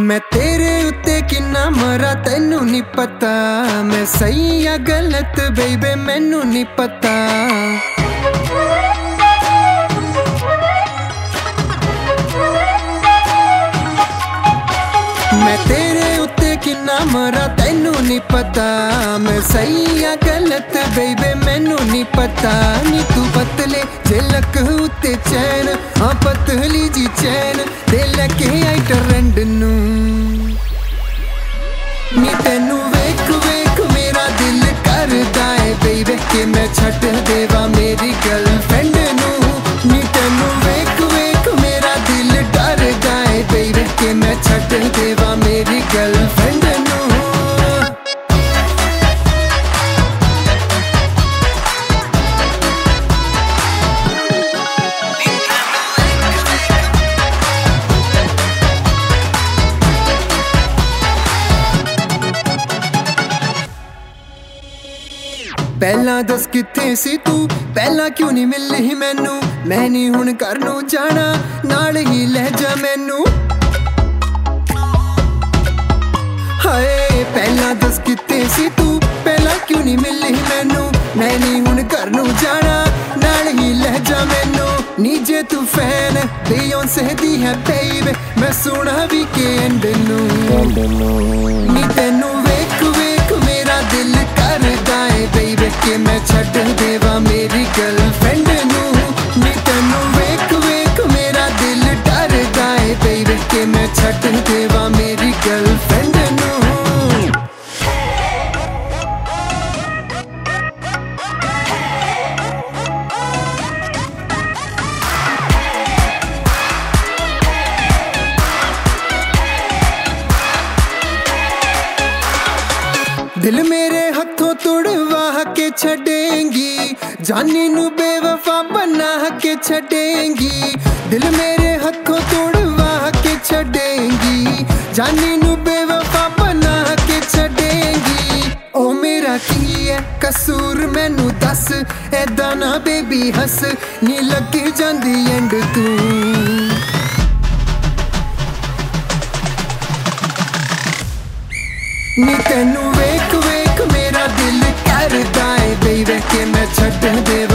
मैं तेरे उत्ते किन्ना मरा तैनू नहीं पता, मैं सही या गलत बेबे मैनू नहीं पता। मैं तेरे उत्ते किन्ना मरा तैनू नहीं पता, मैं सही या गलत बेबे मैनू नहीं पता। नी तू पतले जे लक उत्ते चैन, हाँ पतली जी चैन दे लके आई ट्रेंड नू। नी तेनू वेख वेख मेरा दिल करदा है बेबे कि मैं छड्ड देवा मेरी गर्लफ्रेंड नू। नी तेनू वेख वेख मेरा दिल डरदा है बेबे कि मैं छड्ड देवा मेरी गर्लफ्रेंड नू। पहला दस किथे सी तू, पहला क्यों नहीं मिली मैनू। मैं नहीं हुण घर नू जाना, नाल ही ले जा मैनू। हाय पहला दस किथे सी तू, पहला क्यों नहीं मिली मैनू। मैं नहीं हुण घर नू जाना, नाल ही ले जा मैनू। नी जे तू फैन बियोंसे दी है बेबे, मैं सुना भी के एंड नू। नी तेनू वेख वेख मेरा दिल करदा है बेबे कि मैं छड्ड देवा मेरी गर्लफ्रेंड नू। नी तेनू वेख वेख मेरा दिल डरदा है बेबे कि मैं छड्ड देवा मेरी गर्लफ्रेंड नू। दिल मेरे हथों तुड़वा के छड़ेंगी, जानी नू बेवफा बना के छड़ेंगी। दिल मेरे हथों तुड़वा के छड़ेंगी, जानी नू बेवफा बना के छड़ेंगी। ओ मेरा की है कसूर मैनू दस, ऐदा ना बेबी हस नी लगी जांदी एंड तू। नी तेनू वेख वेख मेरा दिल करदा है बेबे कि मैं छड्ड देवा